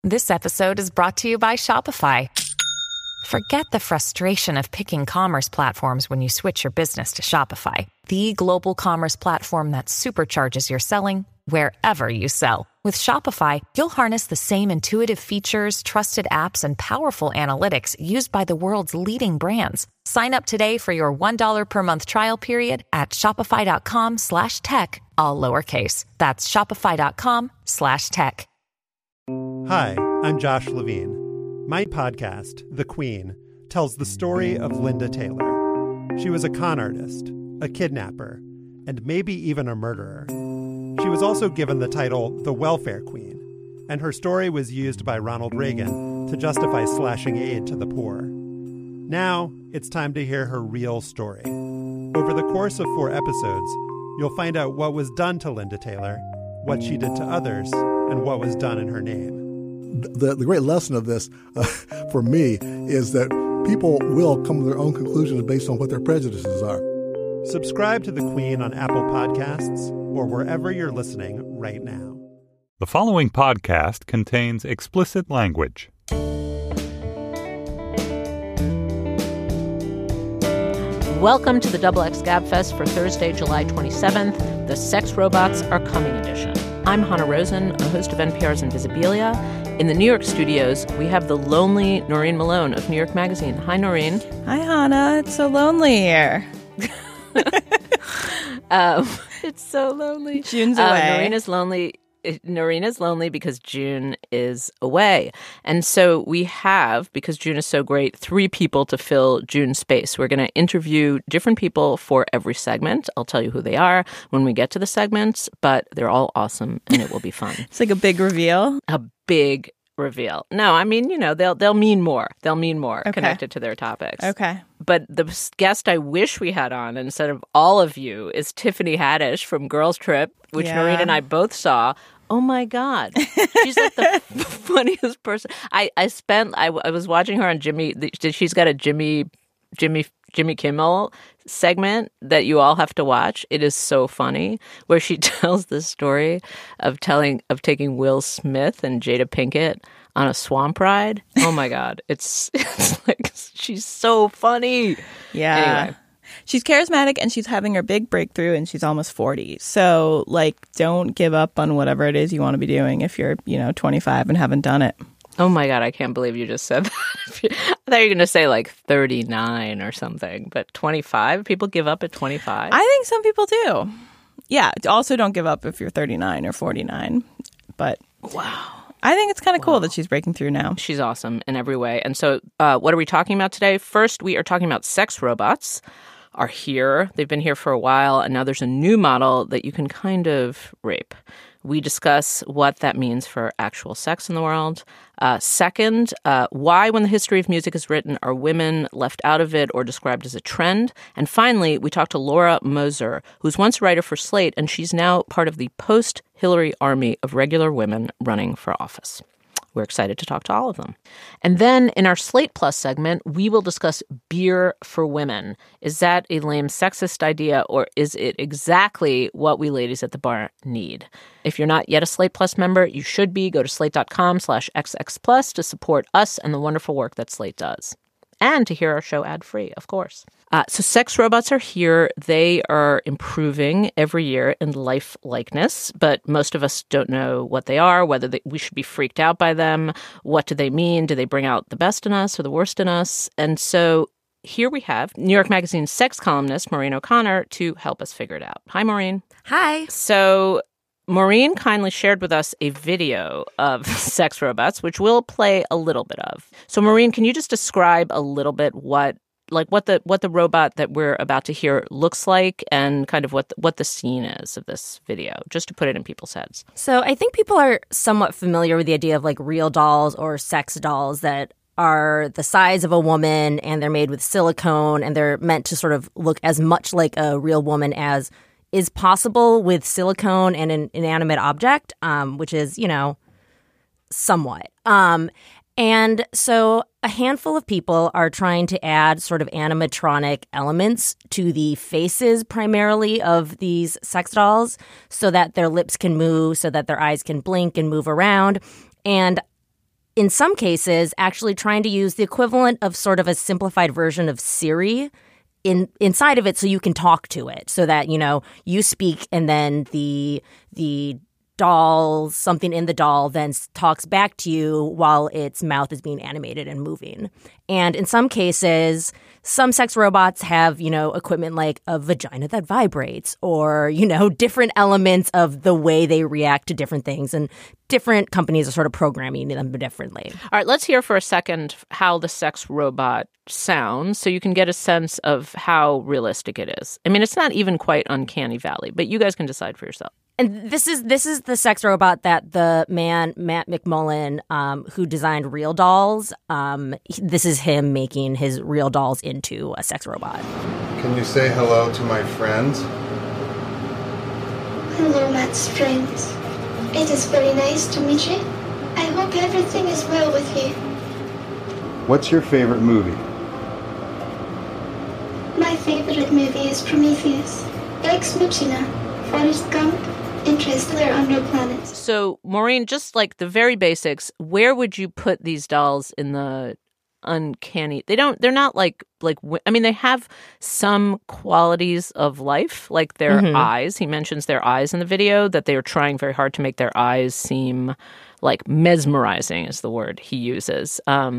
This episode is brought to you by Shopify. Forget the frustration of picking commerce platforms when you switch your business to Shopify, the global commerce platform that supercharges your selling wherever you sell. With Shopify, you'll harness the same intuitive features, trusted apps, and powerful analytics used by the world's leading brands. Sign up today for your $1 per month trial period at shopify.com/tech, all lowercase. That's shopify.com/tech. Hi, I'm Josh Levine. My podcast, The Queen, tells the story of Linda Taylor. She was a con artist, a kidnapper, and maybe even a murderer. She was also given the title the Welfare Queen, and her story was used by Ronald Reagan to justify slashing aid to the poor. Now, it's time to hear her real story. Over the course of 4 episodes, you'll find out what was done to Linda Taylor, what she did to others, and what was done in her name. The great lesson of this for me is that people will come to their own conclusions based on what their prejudices are. Subscribe to The Queen on Apple Podcasts or wherever you're listening right now. The following podcast contains explicit language. Welcome to the XX Gabfest for Thursday, July 27th, the Sex Robots Are Coming edition. I'm Hannah Rosen, a host of NPR's Invisibilia. In the New York studios, we have the lonely Noreen Malone of New York Magazine. Hi, Noreen. Hi, Hannah. It's so lonely here. It's so lonely. June's away. Noreen is lonely because June is away. And so we have, because June is so great, 3 people to fill June's space. We're going to interview different people for every segment. I'll tell you who they are when we get to the segments, but they're all awesome and it will be fun. It's like a big reveal. A big reveal. No, I mean, you know, they'll mean more. They'll mean more connected to their topics. Okay. But the guest I wish we had on instead of all of you is Tiffany Haddish from Girls Trip, which Noreen and I both saw. Oh my God. She's like the funniest person. I was watching her on she's got a Jimmy Kimmel segment that you all have to watch. It is so funny, where she tells the story of taking Will Smith and Jada Pinkett on a swamp ride. Oh my God. It's like, she's so funny. Yeah. Anyway. She's charismatic and she's having her big breakthrough and she's almost 40. So, like, don't give up on whatever it is you want to be doing if you're, 25 and haven't done it. Oh my God, I can't believe you just said that. I thought you were going to say like 39 or something, but 25? People give up at 25? I think some people do. Yeah. Also, don't give up if you're 39 or 49. But wow. I think it's kind of cool that she's breaking through now. She's awesome in every way. And so what are we talking about today? First, we are talking about sex robots are here. They've been here for a while, and now there's a new model that you can kind of rape. We discuss what that means for actual sex in the world. Second, why, when the history of music is written, are women left out of it or described as a trend? And finally, we talk to Laura Moser, who's once a writer for Slate, and she's now part of the post-Hillary army of regular women running for office. We're excited to talk to all of them. And then in our Slate Plus segment, we will discuss beer for women. Is that a lame sexist idea, or is it exactly what we ladies at the bar need? If you're not yet a Slate Plus member, you should be. Go to slate.com/xxplus to support us and the wonderful work that Slate does. And to hear our show ad-free, of course. So sex robots are here. They are improving every year in life-likeness, but most of us don't know what they are, whether we should be freaked out by them. What do they mean? Do they bring out the best in us or the worst in us? And so here we have New York Magazine's sex columnist, Maureen O'Connor, to help us figure it out. Hi, Maureen. Hi. So Maureen kindly shared with us a video of sex robots, which we'll play a little bit of. So, Maureen, can you just describe a little bit what the robot that we're about to hear looks like, and kind of what the scene is of this video, just to put it in people's heads? So, I think people are somewhat familiar with the idea of like real dolls or sex dolls that are the size of a woman, and they're made with silicone, and they're meant to sort of look as much like a real woman as is possible with silicone and an inanimate object, which is, somewhat. And so a handful of people are trying to add sort of animatronic elements to the faces primarily of these sex dolls so that their lips can move, so that their eyes can blink and move around. And in some cases, actually trying to use the equivalent of sort of a simplified version of Siri inside of it so you can talk to it so that, you speak and then the doll, something in the doll then talks back to you while its mouth is being animated and moving. And in some cases, some sex robots have, equipment like a vagina that vibrates or, different elements of the way they react to different things. And different companies are sort of programming them differently. All right, let's hear for a second how the sex robot sounds so you can get a sense of how realistic it is. I mean, it's not even quite Uncanny Valley, but you guys can decide for yourself. And this is the sex robot that the man, Matt McMullen, who designed Real Dolls, this is him making his Real Dolls into a sex robot. Can you say hello to my friends? Hello, Matt's friends. It is very nice to meet you. I hope everything is well with you. What's your favorite movie? My favorite movie is Prometheus, Ex Machina, Forrest Gump, Interstellar, Unknown Planets. So, Maureen, just like the very basics, where would you put these dolls in the uncanny? They're not like, I mean, they have some qualities of life, like their eyes. He mentions their eyes in the video, that they are trying very hard to make their eyes seem like mesmerizing is the word he uses.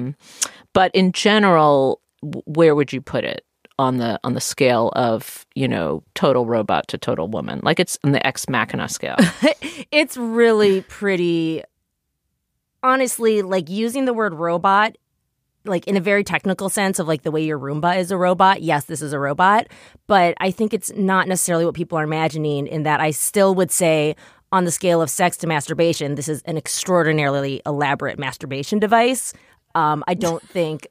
But in general, where would you put it on the scale of, total robot to total woman? Like it's in the Ex Machina scale. It's really pretty, honestly, like using the word robot, like in a very technical sense of like the way your Roomba is a robot. Yes, this is a robot, but I think it's not necessarily what people are imagining, in that I still would say on the scale of sex to masturbation, this is an extraordinarily elaborate masturbation device. I don't think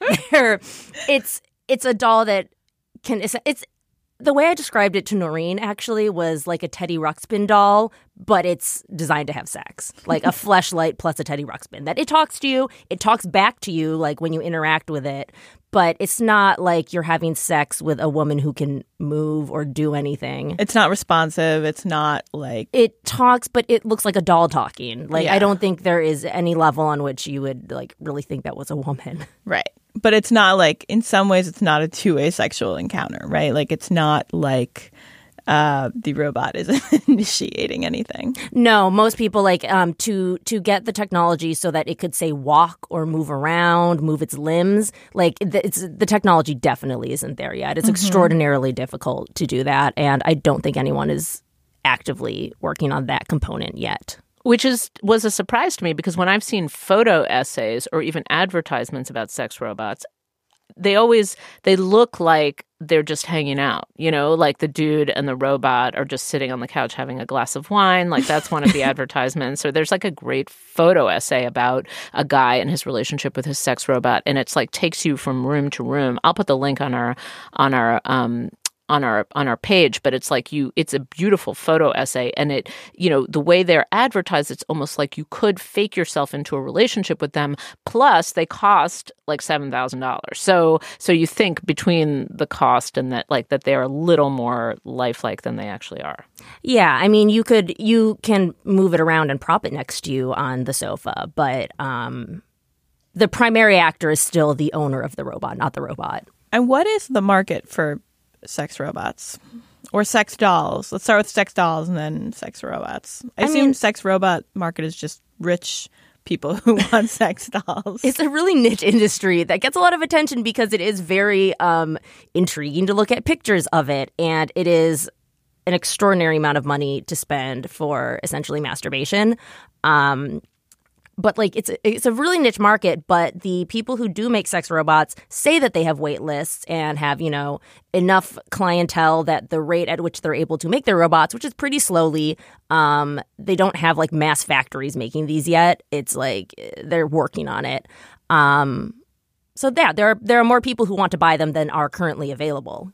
it's a doll that it's the way I described it to Noreen actually was like a Teddy Ruxpin doll, but it's designed to have sex, like a fleshlight plus a Teddy Ruxpin. That it talks to you, it talks back to you like when you interact with it, but it's not like you're having sex with a woman who can move or do anything. It's not responsive. It's not like... It talks, but it looks like a doll talking. Like, I don't think there is any level on which you would like really think that was a woman. Right. But it's not like, in some ways, it's not a two-way sexual encounter, right? Like, it's not like the robot is initiating anything. No, most people like to get the technology so that it could, say, walk or move around, move its limbs. Like, the technology definitely isn't there yet. It's extraordinarily difficult to do that, and I don't think anyone is actively working on that component yet. Which was a surprise to me, because when I've seen photo essays or even advertisements about sex robots, they look like they're just hanging out, like the dude and the robot are just sitting on the couch having a glass of wine. Like that's one of the advertisements. Or there's like a great photo essay about a guy and his relationship with his sex robot, and it's like takes you from room to room. I'll put the link on our page, but it's like it's a beautiful photo essay, and it, the way they're advertised, it's almost like you could fake yourself into a relationship with them. Plus they cost like $7,000. So you think between the cost and that they're a little more lifelike than they actually are. Yeah. I mean, you can move it around and prop it next to you on the sofa, but, the primary actor is still the owner of the robot, not the robot. And what is the market for sex robots or sex dolls? Let's start with sex dolls and then sex robots. I assume sex robot market is just rich people who want sex dolls. It's a really niche industry that gets a lot of attention because it is very intriguing to look at pictures of it, and it is an extraordinary amount of money to spend for essentially masturbation. But like it's a really niche market, but the people who do make sex robots say that they have wait lists and have, enough clientele that the rate at which they're able to make their robots, which is pretty slowly, they don't have like mass factories making these yet. It's like they're working on it. So yeah, there are more people who want to buy them than are currently available.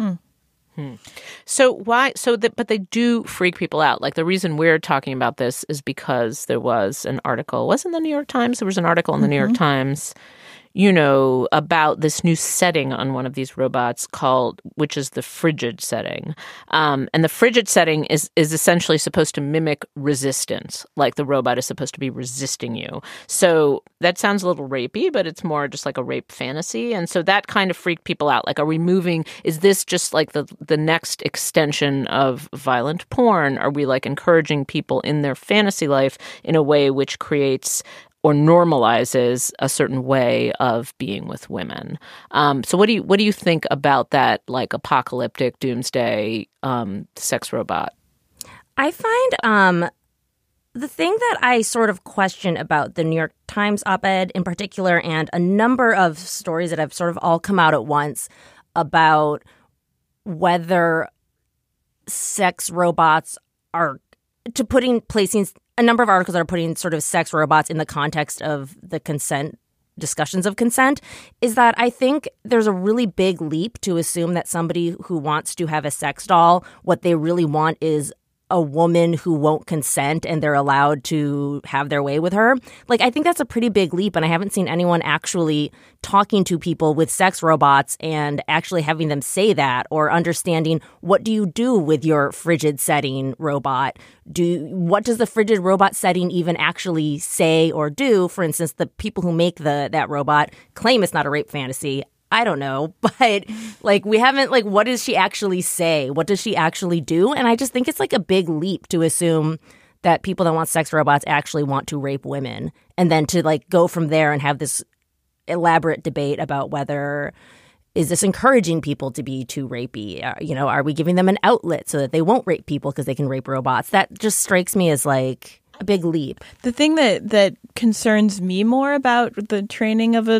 So why? But they do freak people out. Like the reason we're talking about this is because there was an article. Wasn't the New York Times? There was an article in the New York Times about this new setting on one of these robots which is the frigid setting. And the frigid setting is essentially supposed to mimic resistance, like the robot is supposed to be resisting you. So that sounds a little rapey, but it's more just like a rape fantasy. And so that kind of freaked people out. Like, is this just like the next extension of violent porn? Are we like encouraging people in their fantasy life in a way which creates or normalizes a certain way of being with women? So what do you think about that, like, apocalyptic doomsday sex robot? I find the thing that I sort of question about the New York Times op-ed in particular, and a number of stories that have sort of all come out at once about whether sex robots are placing a number of articles that are putting sort of sex robots in the context of the discussions of consent, is that I think there's a really big leap to assume that somebody who wants to have a sex doll, what they really want is a woman who won't consent and they're allowed to have their way with her. Like, I think that's a pretty big leap, and I haven't seen anyone actually talking to people with sex robots and actually having them say that, or understanding, what do you do with your frigid setting robot? What does the frigid robot setting even actually say or do? For instance, the people who make that robot claim it's not a rape fantasy. I don't know, but like, we haven't, like, what does she actually say? What does she actually do? And I just think it's like a big leap to assume that people that want sex robots actually want to rape women, and then to like go from there and have this elaborate debate about whether is this encouraging people to be too rapey? Are we giving them an outlet so that they won't rape people because they can rape robots? That just strikes me as like a big leap. The thing that concerns me more about the training of a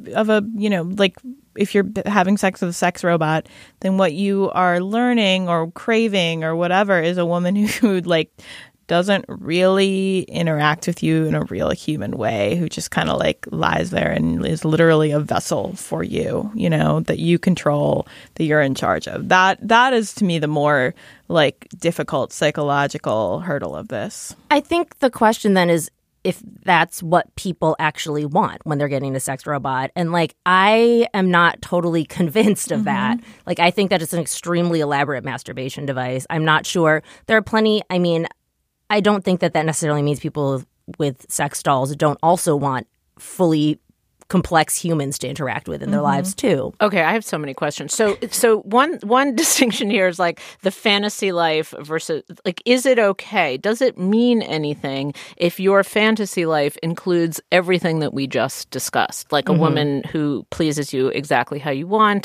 like, if you're having sex with a sex robot, then what you are learning or craving or whatever is a woman who like doesn't really interact with you in a real human way, who just kind of like lies there and is literally a vessel for you, that you control, that you're in charge of. That is, to me, the more like difficult psychological hurdle of this. I think the question then is if that's what people actually want when they're getting a sex robot. And like, I am not totally convinced of that. Like, I think that it's an extremely elaborate masturbation device. I'm not sure. There are plenty. I mean, I don't think that necessarily means people with sex dolls don't also want fully complex humans to interact with in their lives too. Okay, I have so many questions. So one distinction here is like the fantasy life versus, like, is it okay? Does it mean anything if your fantasy life includes everything that we just discussed? Like a woman who pleases you exactly how you want.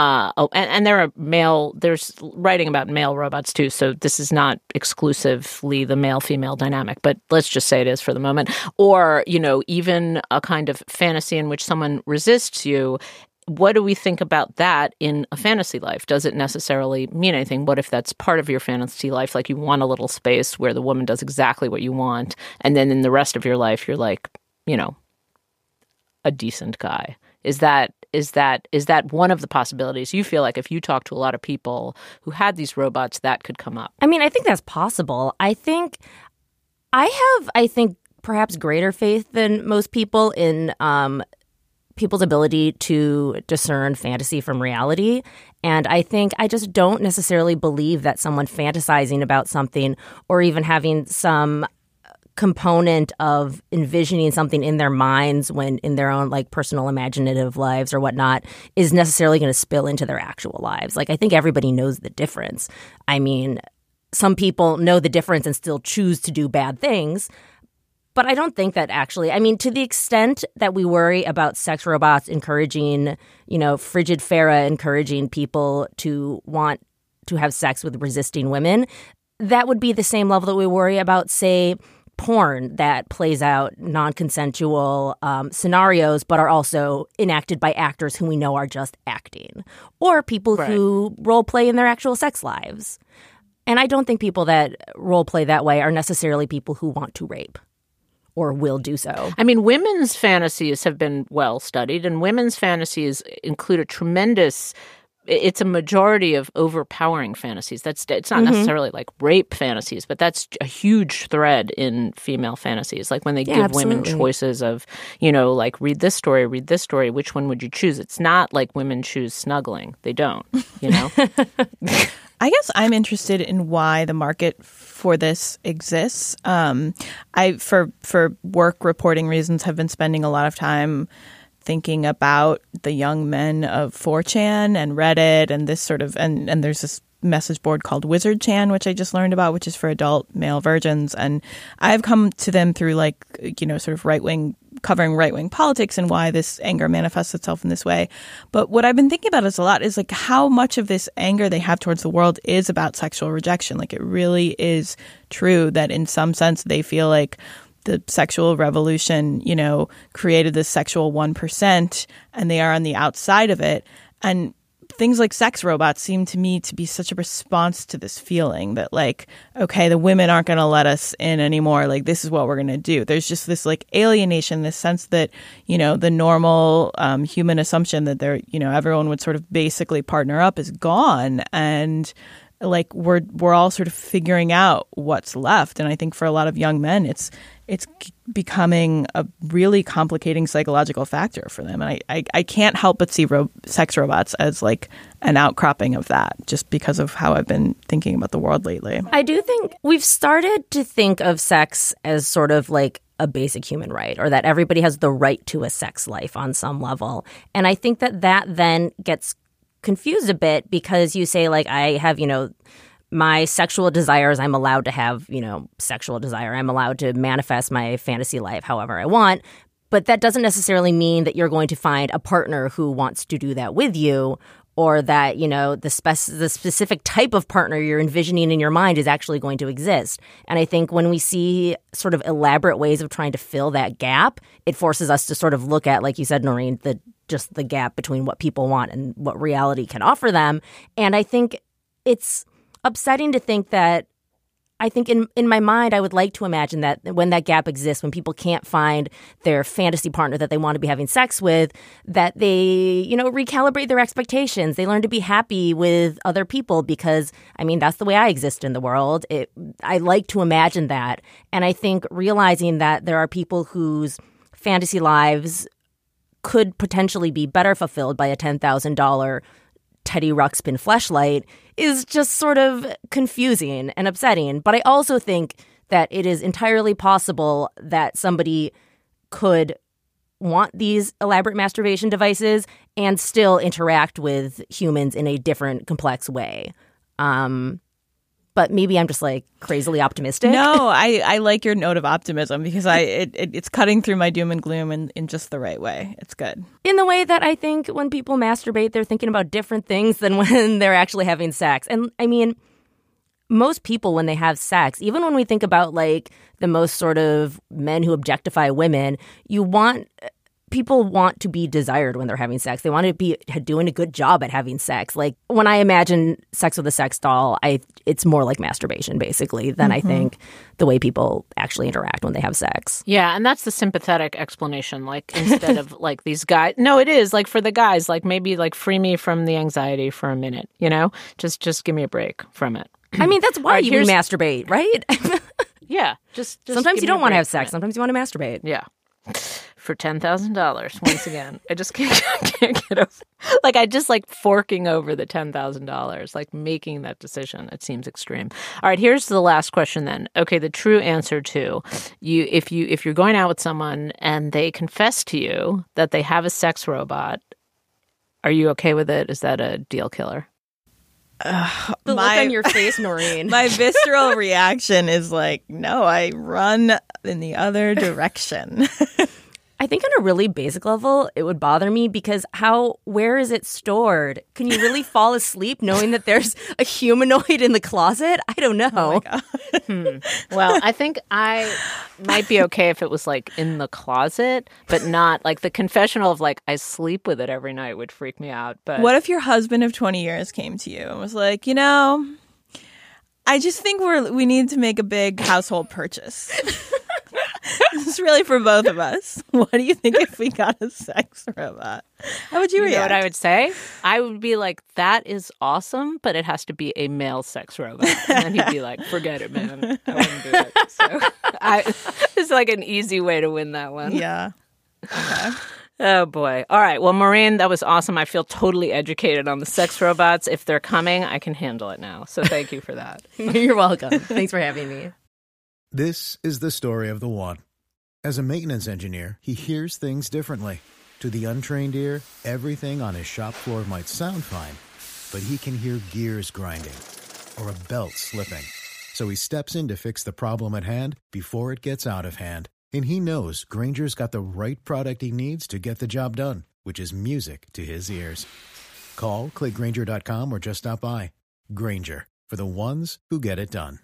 And there's writing about male robots too, so this is not exclusively the male-female dynamic, but let's just say it is for the moment. Or, even a kind of fantasy in which someone resists you. What do we think about that in a fantasy life? Does it necessarily mean anything? What if that's part of your fantasy life? Like, you want a little space where the woman does exactly what you want, and then in the rest of your life, you're like, a decent guy. Is that one of the possibilities? You feel like if you talk to a lot of people who had these robots, that could come up? I mean, I think that's possible. I think perhaps greater faith than most people in people's ability to discern fantasy from reality. And I think I just don't necessarily believe that someone fantasizing about something, or even having some component of envisioning something in their minds when in their own like personal imaginative lives or whatnot, is necessarily going to spill into their actual lives. Like, I think everybody knows the difference. I mean, some people know the difference and still choose to do bad things. But I don't think that actually, I mean, to the extent that we worry about sex robots encouraging, frigid Farah encouraging people to want to have sex with resisting women, that would be the same level that we worry about, say, porn that plays out non-consensual scenarios, but are also enacted by actors who we know are just acting, or people who role play in their actual sex lives. And I don't think people that role play that way are necessarily people who want to rape or will do so. I mean, women's fantasies have been well studied, and women's fantasies include a tremendous it's a majority of overpowering fantasies. It's not necessarily like rape fantasies, but that's a huge thread in female fantasies. Like when they give women choices of, like read this story, which one would you choose? It's not like women choose snuggling. They don't, I guess I'm interested in why the market for this exists. I, for work reporting reasons, have been spending a lot of time thinking about the young men of 4chan and Reddit and this sort of and there's this message board called Wizard Chan, which I just learned about, which is for adult male virgins. And I've come to them through sort of covering right-wing politics and why this anger manifests itself in this way. But what I've been thinking about is a lot is like how much of this anger they have towards the world is about sexual rejection. Like it really is true that in some sense they feel like the sexual revolution, created this sexual 1% and they are on the outside of it. And things like sex robots seem to me to be such a response to this feeling that like, okay, the women aren't going to let us in anymore. Like, this is what we're going to do. There's just this like alienation, this sense that, the normal human assumption that everyone would sort of basically partner up is gone. And like, we're all sort of figuring out what's left. And I think for a lot of young men, it's becoming a really complicating psychological factor for them. And I can't help but see sex robots as like an outcropping of that, just because of how I've been thinking about the world lately. I do think we've started to think of sex as sort of like a basic human right, or that everybody has the right to a sex life on some level. And I think that then gets confused a bit because you say like, I have, my sexual desires, I'm allowed to have, sexual desire. I'm allowed to manifest my fantasy life however I want. But that doesn't necessarily mean that you're going to find a partner who wants to do that with you, or that, the specific type of partner you're envisioning in your mind is actually going to exist. And I think when we see sort of elaborate ways of trying to fill that gap, it forces us to sort of look at, like you said, Noreen, just the gap between what people want and what reality can offer them. And I think it's upsetting to think that I think in my mind, I would like to imagine that when that gap exists, when people can't find their fantasy partner that they want to be having sex with, that they, recalibrate their expectations. They learn to be happy with other people because, that's the way I exist in the world. I like to imagine that. And I think realizing that there are people whose fantasy lives could potentially be better fulfilled by a $10,000 Teddy Ruxpin fleshlight is just sort of confusing and upsetting. But I also think that it is entirely possible that somebody could want these elaborate masturbation devices and still interact with humans in a different, complex way. But maybe I'm just like crazily optimistic. No, I like your note of optimism because it's cutting through my doom and gloom in just the right way. It's good. In the way that I think when people masturbate, they're thinking about different things than when they're actually having sex. And most people when they have sex, even when we think about like the most sort of men who objectify women, people want to be desired when they're having sex. They want to be doing a good job at having sex. Like when I imagine sex with a sex doll, it's more like masturbation basically than I think the way people actually interact when they have sex. Yeah, and that's the sympathetic explanation. Like instead of like these guys, no, it is like for the guys, like maybe like free me from the anxiety for a minute, just give me a break from it. That's why you masturbate, right? Yeah, just sometimes you don't want to have sex. Sometimes you want to masturbate. Yeah. For $10,000, once again. I just can't get over. Like, I just like forking over the $10,000, like making that decision. It seems extreme. All right, here's the last question then. Okay, the true answer to if you're going out with someone and they confess to you that they have a sex robot, are you okay with it? Is that a deal killer? The look on your face, Noreen. My visceral reaction is like, no, I run in the other direction. I think on a really basic level, it would bother me because where is it stored? Can you really fall asleep knowing that there's a humanoid in the closet? I don't know. Oh my God. Well, I think I might be okay if it was like in the closet, but not like the confessional of like I sleep with it every night would freak me out. But what if your husband of 20 years came to you and was like, I just think we need to make a big household purchase. This is really for both of us. What do you think if we got a sex robot? How would you react? You know what I would say? I would be like, that is awesome, but it has to be a male sex robot. And then he'd be like, forget it, man. I wouldn't do it. So it's like an easy way to win that one. Yeah. Okay. Oh, boy. All right. Well, Maureen, that was awesome. I feel totally educated on the sex robots. If they're coming, I can handle it now. So thank you for that. You're welcome. Thanks for having me. This is the story of the one. As a maintenance engineer, he hears things differently. To the untrained ear, everything on his shop floor might sound fine, but he can hear gears grinding or a belt slipping. So he steps in to fix the problem at hand before it gets out of hand. And he knows Grainger's got the right product he needs to get the job done, which is music to his ears. Call, click Grainger.com, or just stop by. Grainger, for the ones who get it done.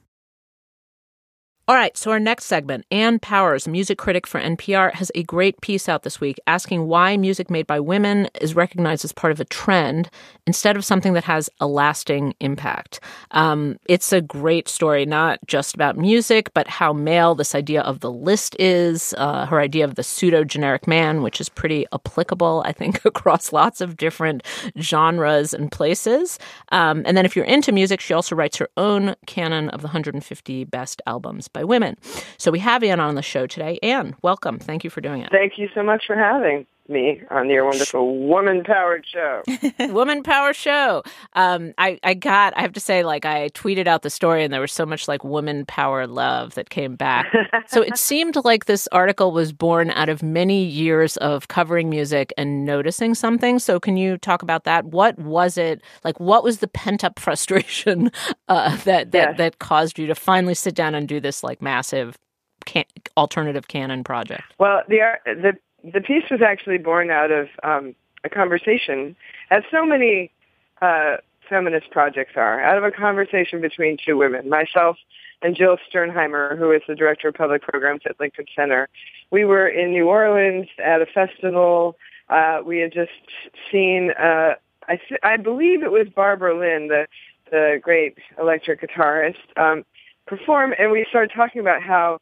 All right, so our next segment, Ann Powers, music critic for NPR, has a great piece out this week asking why music made by women is recognized as part of a trend instead of something that has a lasting impact. It's a great story, not just about music, but how male this idea of the list is, her idea of the pseudo-generic man, which is pretty applicable, I think, across lots of different genres and places. And then if you're into music, she also writes her own canon of the 150 best albums by women. So we have Ann on the show today. Ann, welcome. Thank you for doing it. Thank you so much for having me on your wonderful woman-powered show. Woman Power Show. I have to say, like, I tweeted out the story and there was so much like woman power love that came back. So it seemed like this article was born out of many years of covering music and noticing something. So can you talk about that? What was it? Like, what was the pent-up frustration that caused you to finally sit down and do this like massive alternative canon project? Well, the piece was actually born out of a conversation, as so many feminist projects are, out of a conversation between two women, myself and Jill Sternheimer, who is the director of public programs at Lincoln Center. We were in New Orleans at a festival. We had just seen, I believe it was Barbara Lynn, the great electric guitarist, perform, and we started talking about how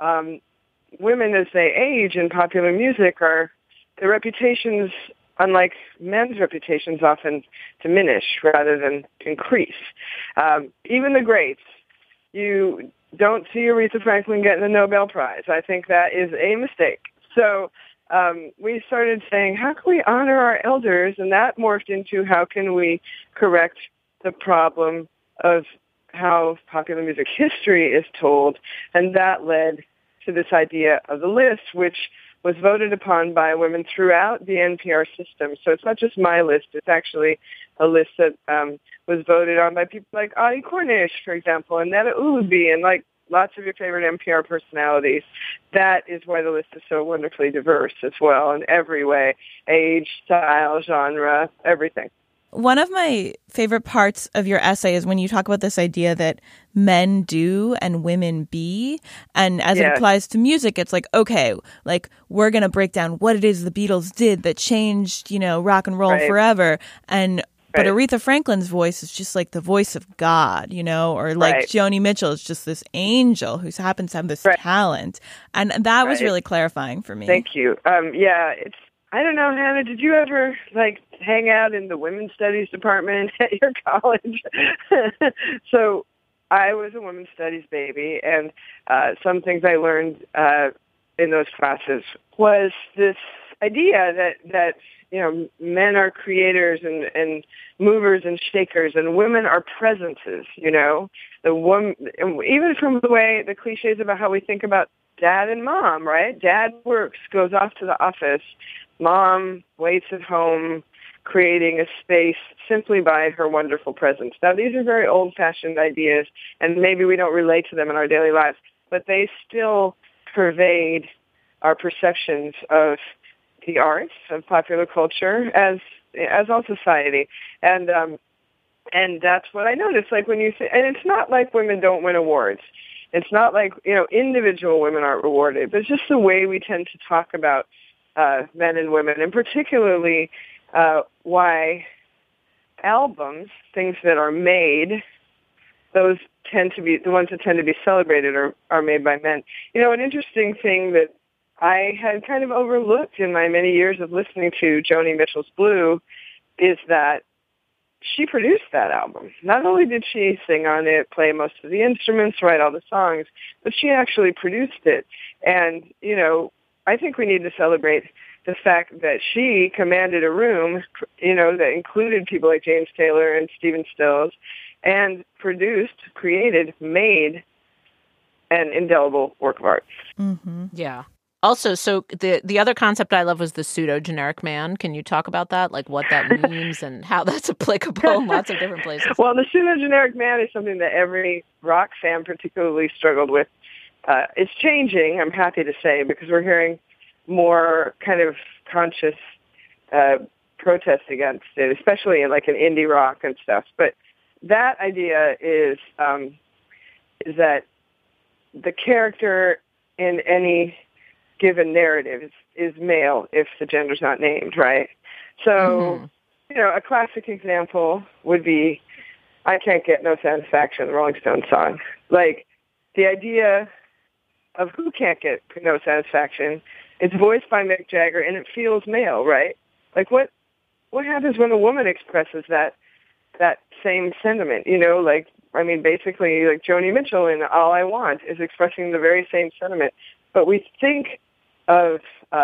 women, as they age in popular music, their reputations, unlike men's reputations, often diminish rather than increase. Even the greats, you don't see Aretha Franklin getting the Nobel Prize. I think that is a mistake. So we started saying, how can we honor our elders? And that morphed into how can we correct the problem of how popular music history is told, and that led to this idea of the list, which was voted upon by women throughout the NPR system. So it's not just my list, it's actually a list that was voted on by people like Audie Cornish, for example, and Netta Ulubi, and like lots of your favorite NPR personalities. That is why the list is so wonderfully diverse as well in every way, age, style, genre, everything. One of my favorite parts of your essay is when you talk about this idea that men do and women be. And as it applies to music, it's like, okay, like we're going to break down what it is the Beatles did that changed, rock and roll forever. But Aretha Franklin's voice is just like the voice of God, or like Joni Mitchell is just this angel who happens to have this talent. And that was really clarifying for me. Thank you. I don't know, Hannah, did you ever, hang out in the women's studies department at your college? So I was a women's studies baby, and some things I learned in those classes was this idea that men are creators and movers and shakers, and women are presences, The woman, even from the cliches about how we think about dad and mom, right? Dad works, goes off to the office. Mom waits at home, creating a space simply by her wonderful presence. Now, these are very old-fashioned ideas, and maybe we don't relate to them in our daily lives, but they still pervade our perceptions of the arts, of popular culture, as all society. And that's what I noticed. Like when you say, and it's not like women don't win awards. It's not like, individual women aren't rewarded, but it's just the way we tend to talk about men and women, and particularly why albums, things that are made, those tend to be the ones that tend to be celebrated are made by men. You know, an interesting thing that I had kind of overlooked in my many years of listening to Joni Mitchell's Blue is that she produced that album. Not only did she sing on it, play most of the instruments, write all the songs, but she actually produced it. And, you know, I think we need to celebrate the fact that she commanded a room, you know, that included people like James Taylor and Stephen Stills, and produced, created, made an indelible work of art. Mm-hmm. Yeah. Also, so the other concept I love was the pseudo-generic man. Can you talk about that? Like what that means and how that's applicable in lots of different places? Well, the pseudo-generic man is something that every rock fan particularly struggled with. It's changing, I'm happy to say, because we're hearing more kind of conscious protests against it, especially in like an indie rock and stuff. But that idea is that the character in any given narrative is male if the gender's not named, right? So, you know, a classic example would be I Can't Get No Satisfaction, the Rolling Stones song. Like, the idea of who can't get no satisfaction, it's voiced by Mick Jagger, and it feels male, right? Like, what happens when a woman expresses that same sentiment, you know? Like, I mean, basically, like Joni Mitchell in All I Want is expressing the very same sentiment. But we think of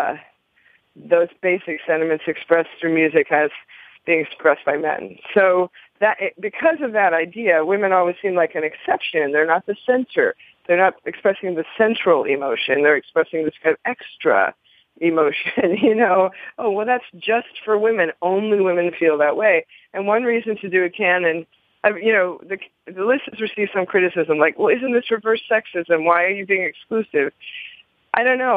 those basic sentiments expressed through music as being expressed by men. So that because of that idea, women always seem like an exception. They're not the center. They're not expressing the central emotion. They're expressing this kind of extra emotion, you know. Oh, well, that's just for women. Only women feel that way. And one reason to do a canon, you know, the list has received some criticism, like, well, isn't this reverse sexism? Why are you being exclusive? I don't know.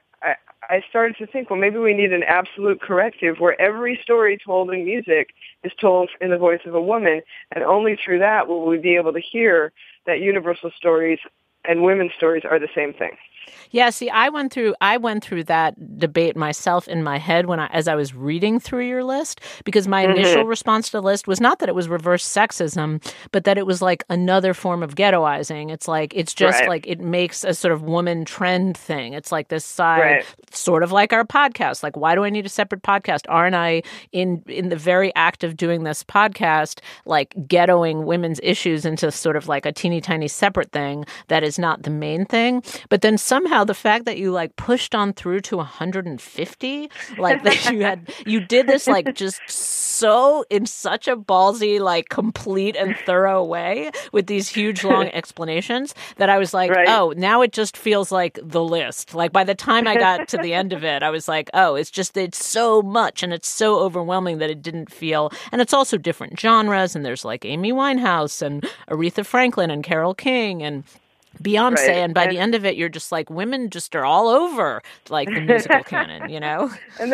I started to think, well, maybe we need an absolute corrective where every story told in music is told in the voice of a woman, and only through that will we be able to hear that universal stories and women's stories are the same thing. Yeah, see, I went through that debate myself in my head as I was reading through your list, because my initial response to the list was not that it was reverse sexism, but that it was like another form of ghettoizing. It's like it's just like it makes a sort of woman trend thing. It's like this side, sort of like our podcast. Like, why do I need a separate podcast? Aren't I in the very act of doing this podcast, like ghettoing women's issues into sort of like a teeny tiny separate thing that is not the main thing? But then somehow the fact that you like pushed on through to 150, like that you did this like just so in such a ballsy, like complete and thorough way with these huge long explanations that I was like, oh, now it just feels like the list. Like by the time I got to the end of it, I was like, oh, it's so much and it's so overwhelming that it didn't feel, and it's also different genres, and there's like Amy Winehouse and Aretha Franklin and Carole King and Beyonce, and by the end of it, you're just like, women just are all over like the musical canon, you know? And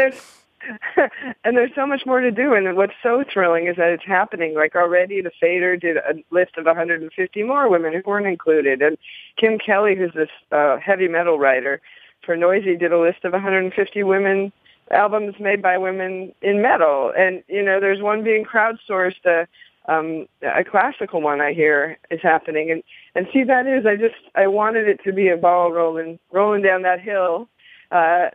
there's so much more to do, and what's so thrilling is that it's happening. Like already, the Fader did a list of 150 more women who weren't included, and Kim Kelly, who's this heavy metal writer for Noisy, did a list of 150 women albums made by women in metal, and you know, there's one being crowdsourced. A classical one I hear is happening, and see, that is, I wanted it to be a ball rolling down that hill, that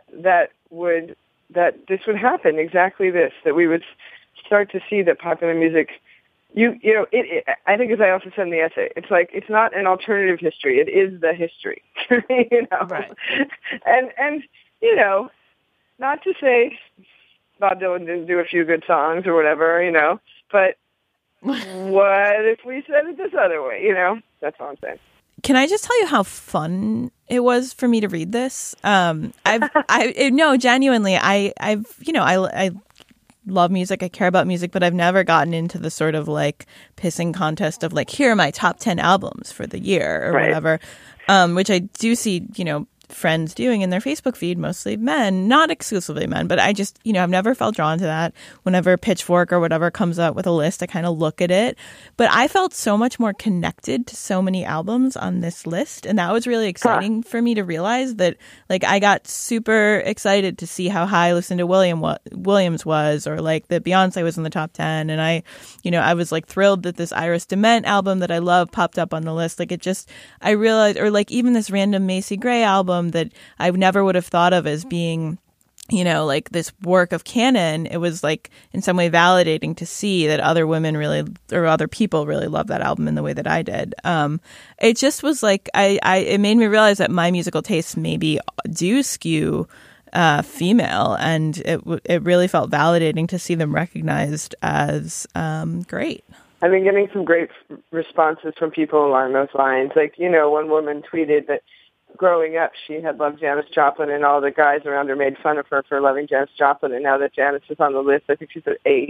this would happen, exactly this, that we would start to see that popular music, you know, I think, as I also said in the essay, it's like, it's not an alternative history, it is the history, you know, and you know, not to say Bob Dylan didn't do a few good songs or whatever, you know, but what if we said it this other way? You know, that's all I'm saying. Can I just tell you how fun it was for me to read this? No, genuinely, I've you know, I love music. I care about music, but I've never gotten into the sort of like pissing contest of like, here are my top 10 albums for the year or whatever, which I do see, you know, friends doing in their Facebook feed, mostly men, not exclusively men, but I just, I've never felt drawn to that. Whenever Pitchfork or whatever comes up with a list, I kind of look at it. But I felt so much more connected to so many albums on this list. And that was really exciting for me to realize that, like, I got super excited to see how high Lucinda Williams was, or like that Beyonce was in the top 10. And I was like thrilled that this Iris DeMent album that I love popped up on the list. Like, I realized, or like even this random Macy Gray album that I never would have thought of as being, like this work of canon. It was like in some way validating to see that other women really, or other people really love that album in the way that I did. It just was like, it made me realize that my musical tastes maybe do skew female, and it really felt validating to see them recognized as great. I've been getting some great responses from people along those lines. Like, one woman tweeted that growing up, she had loved Janis Joplin, and all the guys around her made fun of her for loving Janis Joplin. And now that Janis is on the list, I think she's at 8,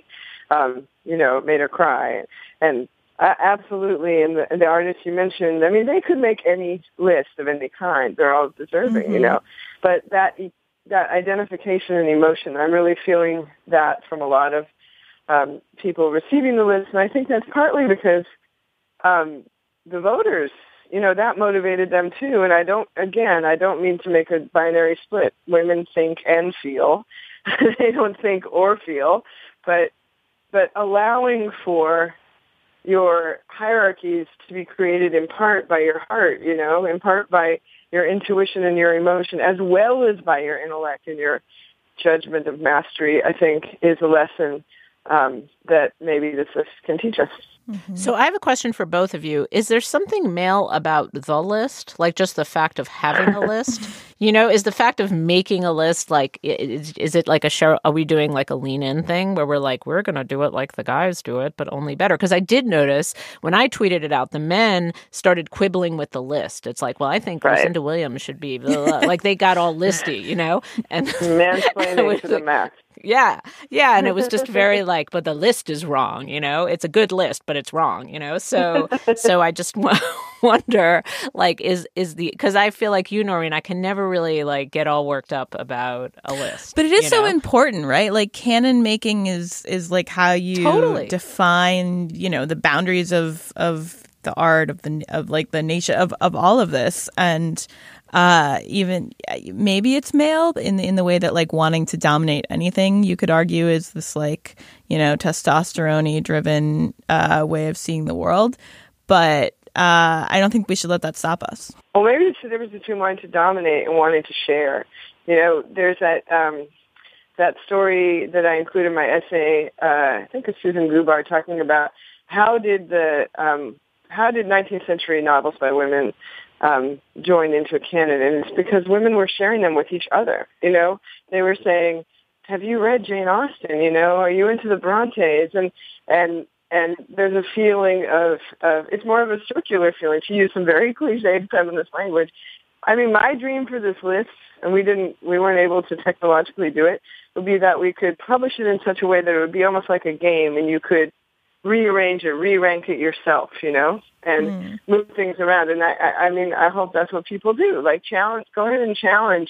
it made her cry. And absolutely, and the artists you mentioned, I mean, they could make any list of any kind. They're all deserving, But that identification and emotion, I'm really feeling that from a lot of people receiving the list. And I think that's partly because the voters, that motivated them too. And I don't mean to make a binary split. Women think and feel. They don't think or feel. But allowing for your hierarchies to be created in part by your heart, in part by your intuition and your emotion, as well as by your intellect and your judgment of mastery, I think is a lesson that maybe this list can teach us. Mm-hmm. So I have a question for both of you. Is there something male about the list, like just the fact of having a list? Is the fact of making a list, like, is it like a show? Are we doing like a lean-in thing where we're like, we're going to do it like the guys do it, but only better? Because I did notice when I tweeted it out, the men started quibbling with the list. It's like, well, I think Lucinda Williams should be, blah, blah. Like they got all listy, and mansplaining to the max. Yeah. And it was just very like, but the list is wrong, It's a good list, but it's wrong, So I just wonder, like, because I feel like you, Noreen, I can never really like get all worked up about a list. But it is so important, right? Like canon making is like how you define, the boundaries of the art of the nation of all of this. And even maybe it's male in the way that like wanting to dominate anything, you could argue, is this like, testosterone-y driven way of seeing the world. But I don't think we should let that stop us. Well, maybe it's the difference between wanting to dominate and wanting to share. There's that story that I include in my essay, I think it's Susan Gubar, talking about how did 19th century novels by women join into a canon, and it's because women were sharing them with each other. They were saying, "Have you read Jane Austen? Are you into the Brontes?" And there's a feeling of it's more of a circular feeling, to use some very cliched feminist language. I mean, my dream for this list, and we weren't able to technologically do it, would be that we could publish it in such a way that it would be almost like a game, and you could rearrange it, re-rank it yourself, and move things around. And I mean, I hope that's what people do. Like go ahead and challenge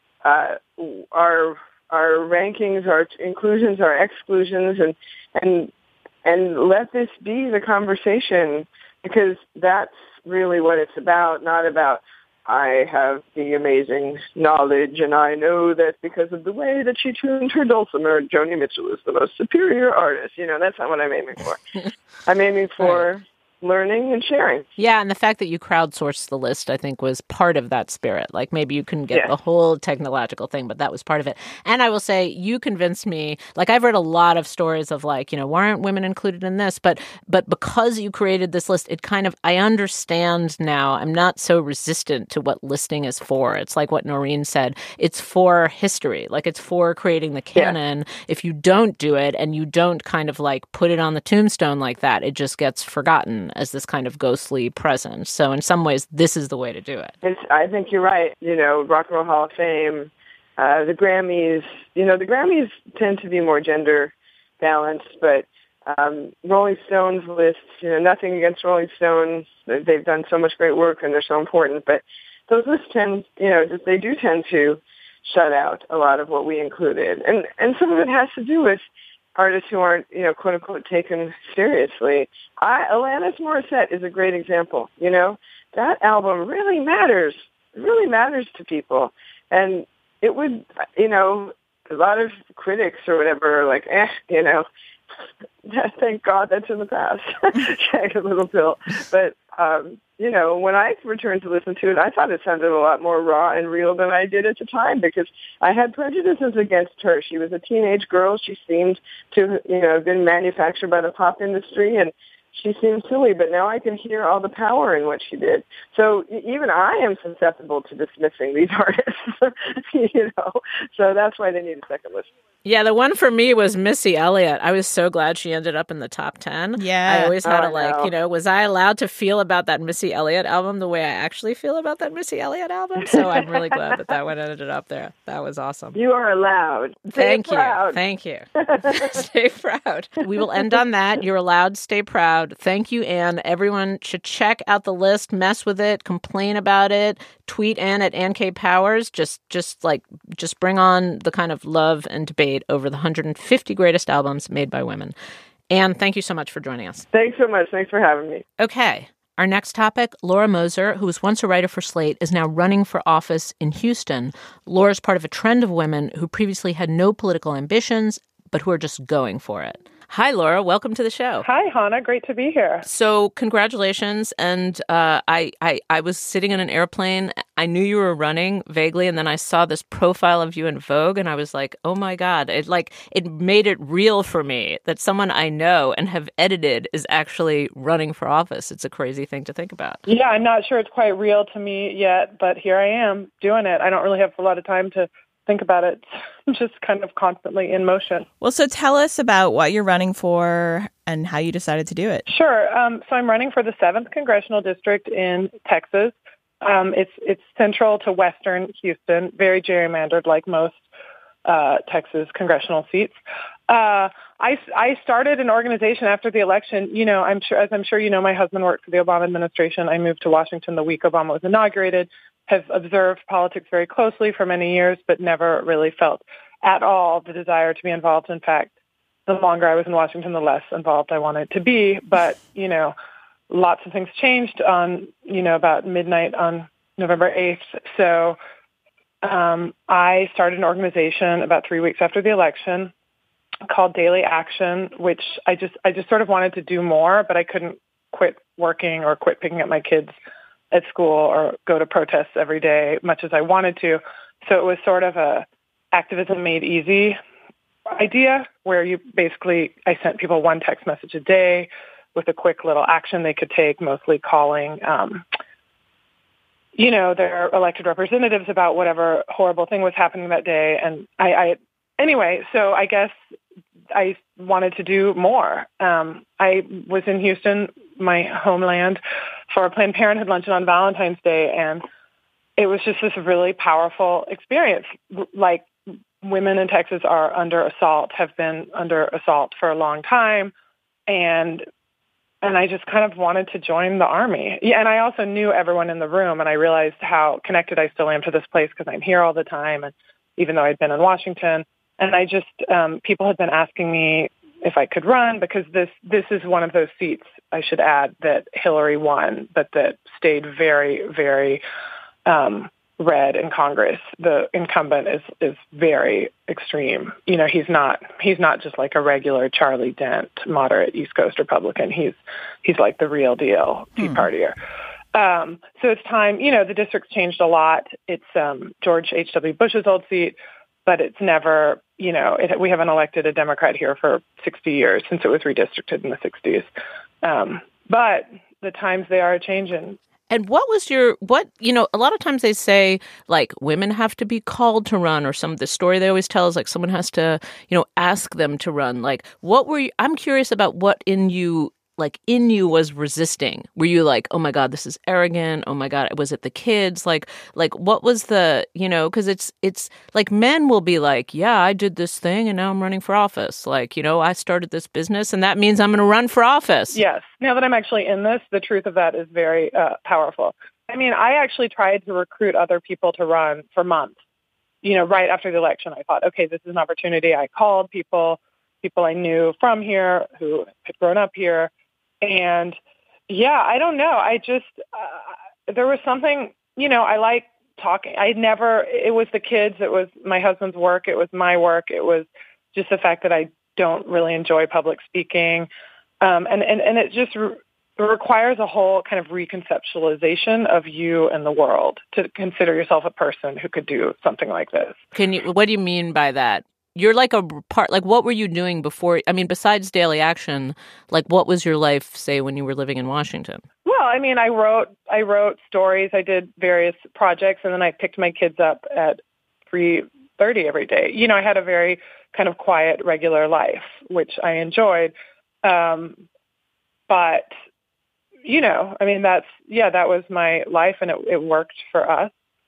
our rankings, our inclusions, our exclusions, and let this be the conversation, because that's really what it's about. Not about, I have the amazing knowledge, and I know that because of the way that she tuned her dulcimer, Joni Mitchell is the most superior artist. That's not what I'm aiming for. I'm aiming for learning and sharing. Yeah, and the fact that you crowdsourced the list, I think, was part of that spirit. Like, maybe you couldn't get the whole technological thing, but that was part of it. And I will say, you convinced me. Like, I've read a lot of stories of, like, why aren't women included in this? But because you created this list, it kind of, I understand now. I'm not so resistant to what listing is for. It's like what Noreen said. It's for history. Like, it's for creating the canon. Yeah. If you don't do it and you don't kind of, like, put it on the tombstone like that, it just gets forgotten as this kind of ghostly presence. So in some ways, this is the way to do it. I think you're right. Rock and Roll Hall of Fame, the Grammys, the Grammys tend to be more gender balanced, but Rolling Stones lists, nothing against Rolling Stones. They've done so much great work and they're so important, but those lists tend, they do tend to shut out a lot of what we included. And some of it has to do with artists who aren't, quote unquote, taken seriously. Alanis Morissette is a great example. That album really matters. It really matters to people. And it would, a lot of critics or whatever are like, thank God that's in the past. Jagged Little Pill. But, when I returned to listen to it, I thought it sounded a lot more raw and real than I did at the time because I had prejudices against her. She was a teenage girl. She seemed to, have been manufactured by the pop industry, and she seemed silly, but now I can hear all the power in what she did. So even I am susceptible to dismissing these artists, So that's why they need a second listen. Yeah, the one for me was Missy Elliott. I was so glad she ended up in the top 10. Yeah. I always had was I allowed to feel about that Missy Elliott album the way I actually feel about that Missy Elliott album? So I'm really glad that one ended up there. That was awesome. You are allowed. Thank you. Proud. Thank you. Stay proud. We will end on that. You're allowed. Stay proud. Thank you, Anne. Everyone should check out the list, mess with it, complain about it, tweet Anne at Anne K. Powers. Just bring on the kind of love and debate over the 150 greatest albums made by women. Anne, thank you so much for joining us. Thanks so much. Thanks for having me. Okay. Our next topic, Laura Moser, who was once a writer for Slate, is now running for office in Houston. Laura's part of a trend of women who previously had no political ambitions, but who are just going for it. Hi, Laura. Welcome to the show. Hi, Hannah. Great to be here. So congratulations. And I was sitting in an airplane. I knew you were running vaguely, and then I saw this profile of you in Vogue, and I was like, oh, my God. It made it real for me that someone I know and have edited is actually running for office. It's a crazy thing to think about. Yeah, I'm not sure it's quite real to me yet, but here I am doing it. I don't really have a lot of time to think about it. I'm just kind of constantly in motion. Well, so tell us about what you're running for and how you decided to do it. Sure. So I'm running for the 7th Congressional District in Texas. It's central to western Houston, very gerrymandered like most Texas congressional seats. I started an organization after the election. I'm sure my husband worked for the Obama administration. I moved to Washington the week Obama was inaugurated, have observed politics very closely for many years, but never really felt at all the desire to be involved. In fact, the longer I was in Washington, the less involved I wanted to be. But, lots of things changed on, about midnight on November 8th. So I started an organization about 3 weeks after the election called Daily Action, which I just sort of wanted to do more, but I couldn't quit working or quit picking up my kids at school or go to protests every day, much as I wanted to. So it was sort of a activism made easy idea where I sent people one text message a day with a quick little action they could take, mostly calling, their elected representatives about whatever horrible thing was happening that day. And so I guess I wanted to do more. I was in Houston, my homeland, for a Planned Parenthood luncheon on Valentine's Day, and it was just this really powerful experience. Like, women in Texas are have been under assault for a long time, and I just kind of wanted to join the army. Yeah, and I also knew everyone in the room, and I realized how connected I still am to this place because I'm here all the time, and even though I'd been in Washington. And I just, people had been asking me if I could run because this is one of those seats, I should add, that Hillary won, but that stayed very, very red in Congress. The incumbent is very extreme. He's not just like a regular Charlie Dent, moderate East Coast Republican. He's like the real deal Tea Partier. So it's time, the district's changed a lot. It's George H.W. Bush's old seat, but it's never, we haven't elected a Democrat here for 60 years since it was redistricted in the 60s. But the times they are changing. And what was a lot of times they say, like, women have to be called to run, or the story they always tell is, like, someone has to, ask them to run. Like, I'm curious about what in you was resisting. Were you like, oh my God, this is arrogant? Oh my God, was it the kids? Like what was the, because it's like men will be like, yeah, I did this thing and now I'm running for office. Like, I started this business and that means I'm going to run for office. Yes. Now that I'm actually in this, the truth of that is very powerful. I mean, I actually tried to recruit other people to run for months. You know, right after the election, I thought, okay, this is an opportunity. I called people I knew from here who had grown up here. And yeah, I don't know. I just, there was something, you know, I like talking. It was the kids, it was my husband's work, it was my work. It was just the fact that I don't really enjoy public speaking. And it just requires a whole kind of reconceptualization of you and the world to consider yourself a person who could do something like this. What do you mean by that? You're like what were you doing before? I mean, besides Daily Action, like what was your life, say, when you were living in Washington? Well, I mean, I wrote stories, I did various projects, and then I picked my kids up at 3:30 every day. You know, I had a very kind of quiet, regular life, which I enjoyed. But, you know, I mean, that was my life, and it worked for us.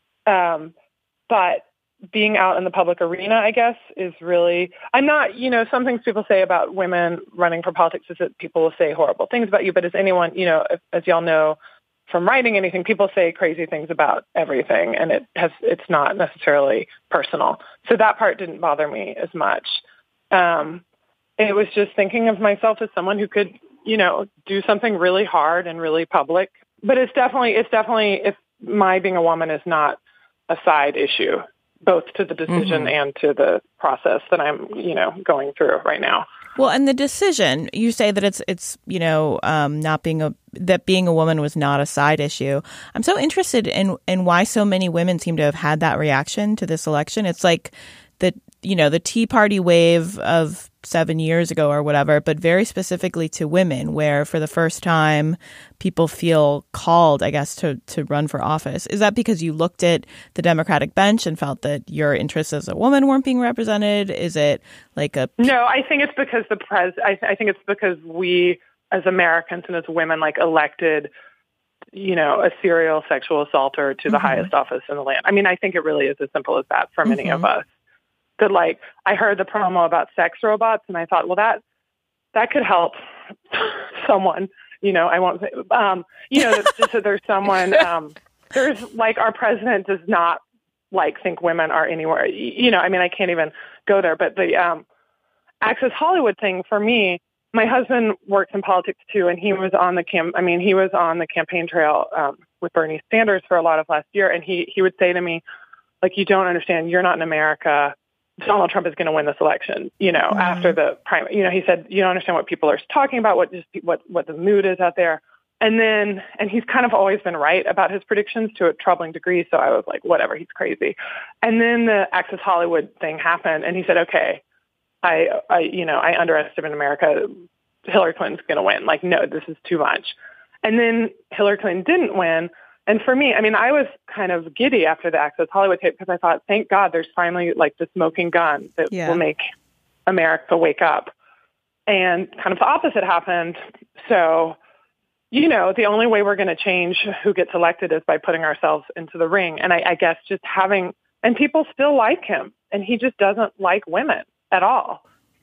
But being out in the public arena, I guess, is really, I'm not, you know, some things people say about women running for politics is that people will say horrible things about you. But as anyone, you know, as y'all know from writing anything, people say crazy things about everything, and it's not necessarily personal. So that part didn't bother me as much. It was just thinking of myself as someone who could, you know, do something really hard and really public. But it's definitely, if my being a woman is not a side issue, both to the decision and to the process that I'm, you know, going through right now. Well, and the decision, you say that it's you know, that being a woman was not a side issue. I'm so interested in why so many women seem to have had that reaction to this election. It's like the Tea Party wave of 7 years ago or whatever, but very specifically to women, where for the first time people feel called, I guess, to run for office. Is that because you looked at the Democratic bench and felt that your interests as a woman weren't being represented? Is it like a... No, I think it's because I think it's because we as Americans and as women elected, you know, a serial sexual assaulter to the highest office in the land. I mean, I think it really is as simple as that for many of us. That I heard the promo about sex robots and I thought, well, that could help someone, you know, I won't say, you know, just that there's someone, there's our president does not think women are anywhere, you know, I mean, I can't even go there, but the Access Hollywood thing for me, my husband works in politics too. And he was on the campaign trail, with Bernie Sanders for a lot of last year. And he would say to me, you don't understand, you're not in America. Donald Trump is going to win this election, you know, after the primary. You know, he said, you don't understand what people are talking about, what the mood is out there. And he's kind of always been right about his predictions to a troubling degree. So I was like, whatever, he's crazy. And then the Access Hollywood thing happened. And he said, okay, I underestimate America. Hillary Clinton's going to win. No, this is too much. And then Hillary Clinton didn't win. And for me, I mean, I was kind of giddy after the Access Hollywood tape because I thought, thank God there's finally the smoking gun that will make America wake up. And kind of the opposite happened. So, you know, the only way we're going to change who gets elected is by putting ourselves into the ring. And I guess just and people still like him, and he just doesn't like women at all.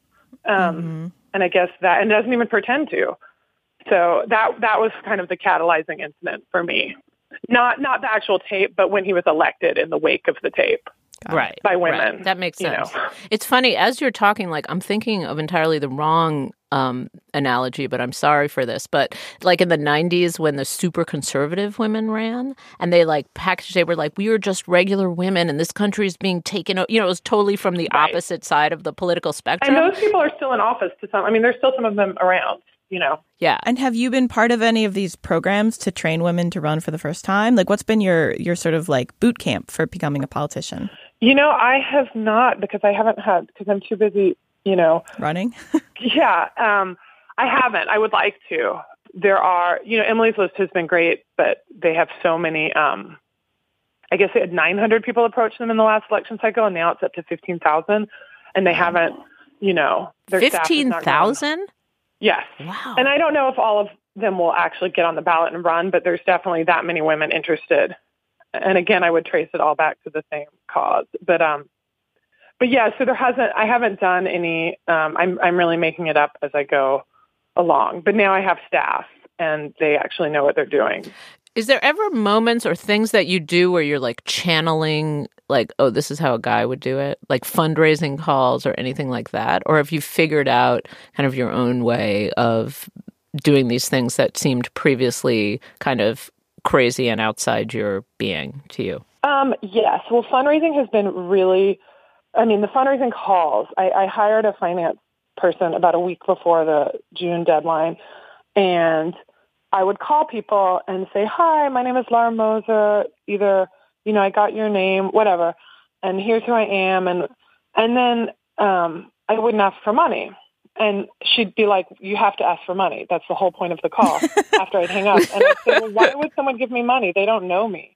And I guess and doesn't even pretend to. So that was kind of the catalyzing incident for me. Not the actual tape, but when he was elected in the wake of the tape. Right. By women. Right. That makes sense. You know. It's funny, as you're talking, I'm thinking of entirely the wrong analogy, but I'm sorry for this. But in the 90s when the super conservative women ran and they packaged, they were we are just regular women and this country is being taken over. You know, it was totally from the opposite side of the political spectrum. And those people are still in office to some. I mean, there's still some of them around. You know. Yeah. And have you been part of any of these programs to train women to run for the first time? What's been your sort of boot camp for becoming a politician? You know, I have not because I'm too busy, you know. Running? Yeah. I haven't. I would like to. There are, you know, Emily's List has been great, but they have so many, I guess they had 900 people approach them in the last election cycle, and now it's up to 15,000. And they haven't, you know. 15,000? Yes. Wow. And I don't know if all of them will actually get on the ballot and run, but there's definitely that many women interested. And again, I would trace it all back to the same cause. But yeah, so I haven't done any, I'm really making it up as I go along. But now I have staff and they actually know what they're doing. Is there ever moments or things that you do where you're like channeling, like, oh, this is how a guy would do it, like fundraising calls or anything like that? Or have you figured out kind of your own way of doing these things that seemed previously kind of crazy and outside your being to you? Yes. Well, fundraising has been really, the fundraising calls, I hired a finance person about a week before the June deadline, and I would call people and say, hi, my name is Laura Moser, either, I got your name, whatever, and here's who I am. And then I wouldn't ask for money. And she'd be like, you have to ask for money. That's the whole point of the call after I'd hang up. And I'd say, well, why would someone give me money? They don't know me,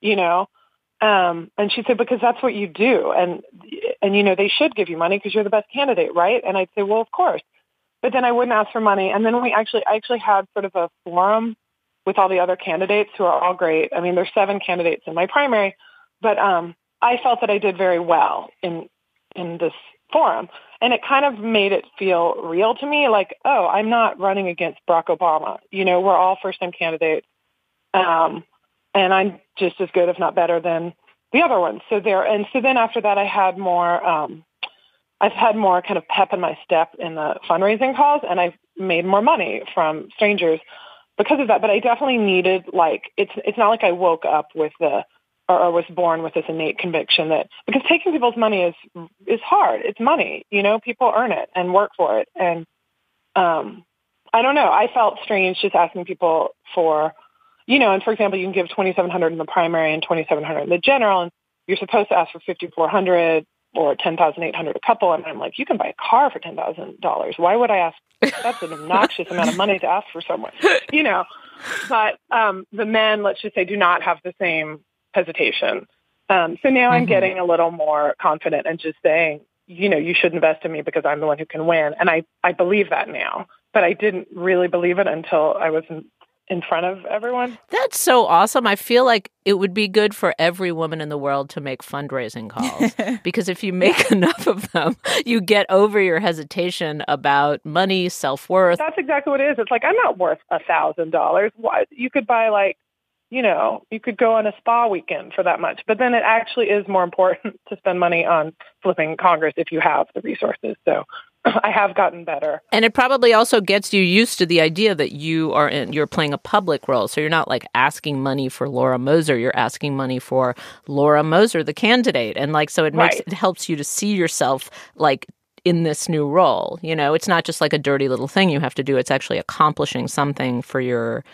And she'd say, because that's what you do. And they should give you money because you're the best candidate, right? And I'd say, well, of course. But then I wouldn't ask for money. And then I actually had sort of a forum with all the other candidates who are all great. There's 7 candidates in my primary, but I felt that I did very well in this forum. And it kind of made it feel real to me, like, oh, I'm not running against Barack Obama. We're all first-time candidates. And I'm just as good, if not better, than the other ones. So then after that, I had more, I've had more kind of pep in my step in the fundraising calls, and I've made more money from strangers because of that. But I definitely needed, it's not like I woke up with or was born with this innate conviction that, because taking people's money is hard. It's money, people earn it and work for it. And I don't know, I felt strange just asking people for, and for example, you can give $2,700 in the primary and $2,700 in the general, and you're supposed to ask for $5,400 or $10,800 a couple. And I'm like, you can buy a car for $10,000. Why would I ask? That's an obnoxious amount of money to ask for someone, But the men, let's just say, do not have the same hesitation. So now I'm getting a little more confident and just saying, you should invest in me because I'm the one who can win. And I believe that now, but I didn't really believe it until I was in front of everyone. That's so awesome. I feel like it would be good for every woman in the world to make fundraising calls because if you make enough of them, you get over your hesitation about money, self-worth. That's exactly what it is. It's like, I'm not worth $1,000. Why? You could buy you could go on a spa weekend for that much. But then it actually is more important to spend money on flipping Congress if you have the resources. So I have gotten better. And it probably also gets you used to the idea that you're playing a public role. So you're not like asking money for Laura Moser. You're asking money for Laura Moser, the candidate. And so it helps you to see yourself in this new role. It's not just like a dirty little thing you have to do. It's actually accomplishing something for your,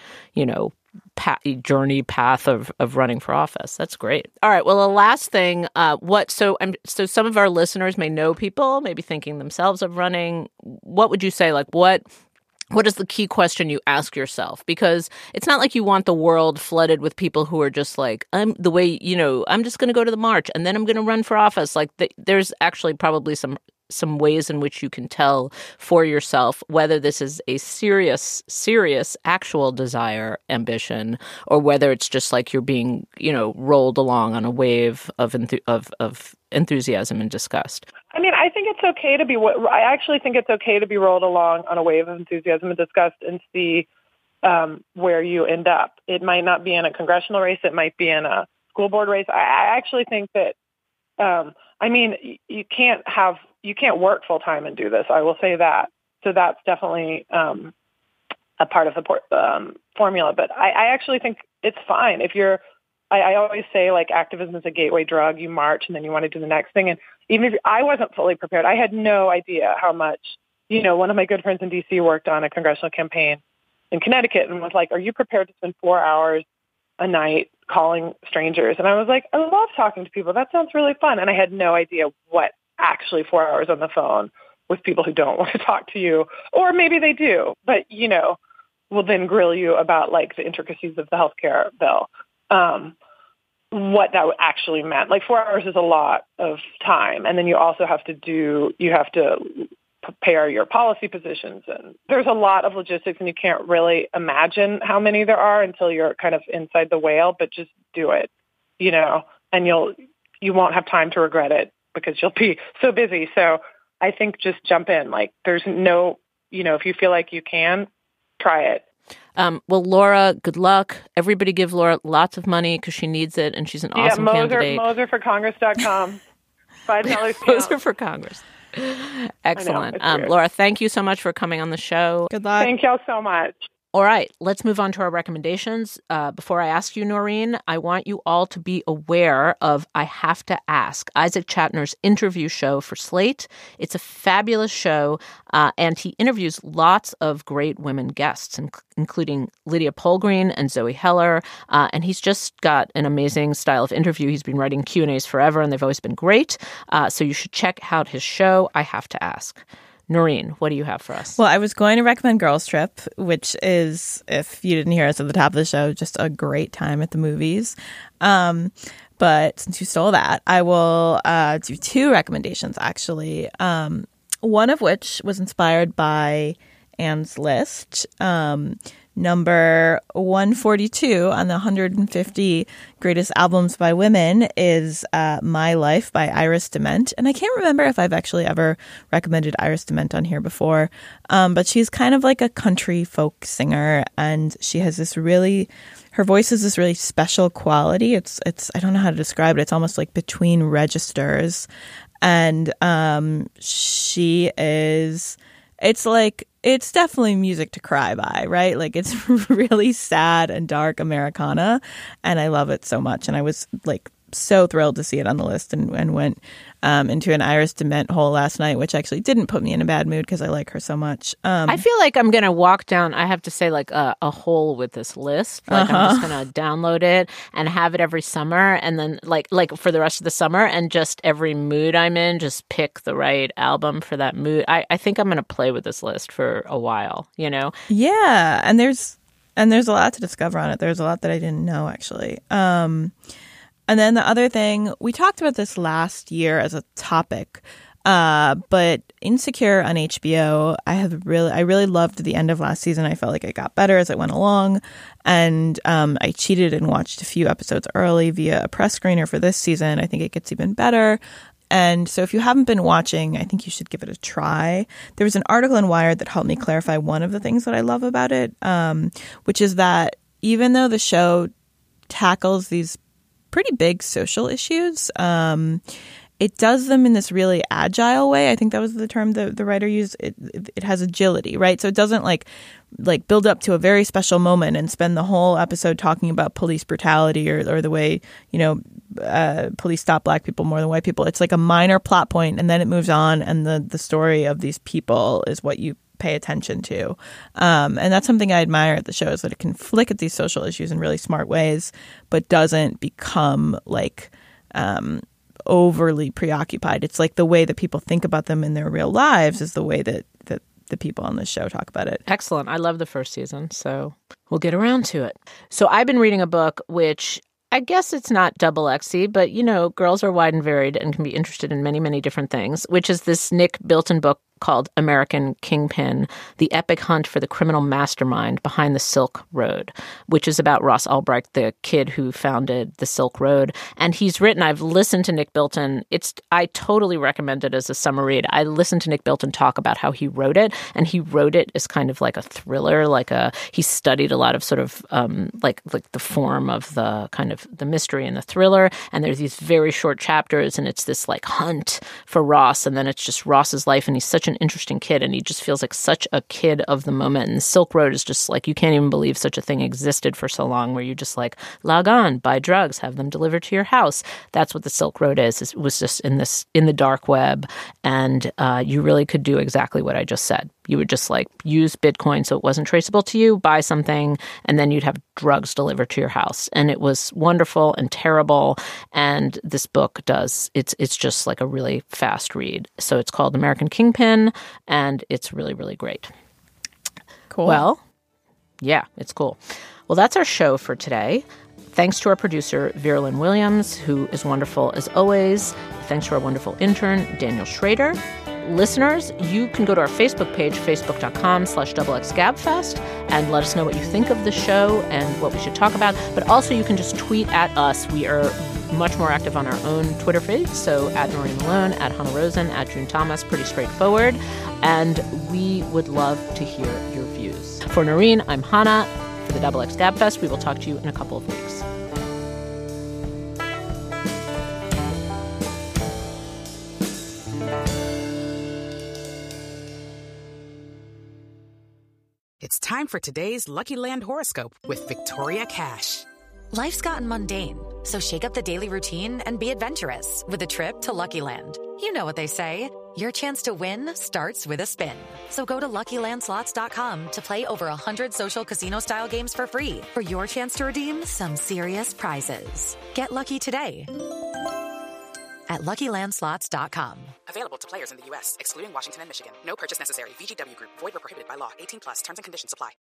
journey path of running for office. That's great. All right. Well, the last thing, so some of our listeners may know people, maybe thinking themselves of running. What would you say? What is the key question you ask yourself? Because it's not like you want the world flooded with people who are just like, I'm just going to go to the march and then I'm going to run for office. There's actually probably some ways in which you can tell for yourself whether this is a serious, actual desire, ambition, or whether it's just like you're being, rolled along on a wave of enthusiasm and disgust. I think it's okay to be. I actually think it's okay to be rolled along on a wave of enthusiasm and disgust and see where you end up. It might not be in a congressional race. It might be in a school board race. I actually think that. You can't work full time and do this. I will say that. So that's definitely a part of the formula. But I actually think it's fine if you're. I always say activism is a gateway drug. You march and then you want to do the next thing. And even if I wasn't fully prepared, I had no idea how much. One of my good friends in D.C. worked on a congressional campaign in Connecticut and was like, "Are you prepared to spend 4 hours a night calling strangers?" And I was like, "I love talking to people. That sounds really fun." And I had no idea what actually 4 hours on the phone with people who don't want to talk to you, or maybe they do, but will then grill you about the intricacies of the healthcare bill. What that actually meant. 4 hours is a lot of time. And then you also have to prepare your policy positions. And there's a lot of logistics and you can't really imagine how many there are until you're kind of inside the whale, but just do it, and you won't have time to regret it because you'll be so busy. So I think just jump in. There's no, if you feel like you can, try it. Well, Laura, good luck. Everybody give Laura lots of money because she needs it, and she's an awesome candidate. Moserforcongress.com. $5 Moser for Congress. Excellent. Laura, thank you so much for coming on the show. Good luck. Thank y'all so much. All right, let's move on to our recommendations. Before I ask you, Noreen, I want you all to be aware of I Have to Ask, Isaac Chatner's interview show for Slate. It's a fabulous show, and he interviews lots of great women guests, including Lydia Polgreen and Zoe Heller, and he's just got an amazing style of interview. He's been writing Q&As forever, and they've always been great, so you should check out his show, I Have to Ask. Noreen, what do you have for us? Well, I was going to recommend Girls Trip, which is, if you didn't hear us at the top of the show, just a great time at the movies. But since you stole that, I will do two recommendations, actually. One of which was inspired by Anne's list. Number 142 on the 150 greatest albums by women is My Life by Iris DeMent. And I can't remember if I've actually ever recommended Iris DeMent on here before. But she's kind of like a country folk singer. And she has this her voice has this really special quality. It's I don't know how to describe it. It's almost like between registers. And it's definitely music to cry by, right? Like, it's really sad and dark Americana, and I love it so much. And I was like so thrilled to see it on the list, and went into an Iris DeMent hole last night, which actually didn't put me in a bad mood because I like her so much. I feel like I'm going to walk down, I have to say, like a hole with this list. Like, I'm just going to download it and have it every summer, and then like for the rest of the summer, and just every mood I'm in, just pick the right album for that mood. I think I'm going to play with this list for a while, you know? Yeah, and there's a lot to discover on it. There's a lot that I didn't know, actually. And then the other thing, we talked about this last year as a topic, but Insecure on HBO, I really loved the end of last season. I felt like it got better as it went along, and I cheated and watched a few episodes early via a press screener for this season. I think it gets even better. And so if you haven't been watching, I think you should give it a try. There was an article in Wired that helped me clarify one of the things that I love about it, which is that even though the show tackles these pretty big social issues, it does them in this really agile way. I think that was the term the writer used. It has agility, right? So it doesn't like build up to a very special moment and spend the whole episode talking about police brutality or the way, police stop black people more than white people. It's like a minor plot point, and then it moves on, and the story of these people is what you pay attention to. And that's something I admire at the show, is that it can flick at these social issues in really smart ways, but doesn't become like overly preoccupied. It's like the way that people think about them in their real lives is the way that the people on this show talk about it. Excellent. I love the first season, so we'll get around to it. So I've been reading a book which I guess it's not double XY, but, girls are wide and varied and can be interested in many, many different things, which is this Nick Bilton book called American Kingpin, The Epic Hunt for the Criminal Mastermind Behind the Silk Road, which is about Ross Ulbricht, the kid who founded the Silk Road. And I've listened to Nick Bilton. I totally recommend it as a summer read. I listened to Nick Bilton talk about how he wrote it, and he wrote it as kind of like a thriller, he studied a lot of sort of like the form of the kind of the mystery and the thriller. And there's these very short chapters, and it's this like hunt for Ross, and then it's just Ross's life, and he's such an interesting kid, and he just feels like such a kid of the moment. And the Silk Road is just like, you can't even believe such a thing existed for so long, where you just like log on, buy drugs, have them delivered to your house. That's what the Silk Road is. It was just in the dark web, and you really could do exactly what I just said. You would just like use Bitcoin so it wasn't traceable to you, buy something, and then you'd have drugs delivered to your house. And it was wonderful and terrible. And this book it's just like a really fast read. So it's called American Kingpin, and it's really, really great. Cool. Well, yeah, it's cool. Well, that's our show for today. Thanks to our producer, Vera Lynn Williams, who is wonderful as always. Thanks to our wonderful intern, Daniel Schrader. Listeners, you can go to our Facebook page, facebook.com/XXGabFest, and let us know what you think of the show and what we should talk about. But also, you can just tweet at us. We are much more active on our own Twitter feed. So at Noreen Malone, at Hannah Rosen, at June Thomas, pretty straightforward. and we would love to hear your views. For Noreen, I'm Hannah. For the XX Gabfest, we will talk to you in a couple of weeks. It's time for today's Lucky Land horoscope with Victoria Cash. Life's gotten mundane, so shake up the daily routine and be adventurous with a trip to Lucky Land. You know what they say, your chance to win starts with a spin. So go to LuckyLandSlots.com to play over 100 social casino-style games for free for your chance to redeem some serious prizes. Get lucky today at LuckyLandSlots.com. Available to players in the U.S., excluding Washington and Michigan. No purchase necessary. VGW Group. Void where prohibited by law. 18+. Terms and conditions apply.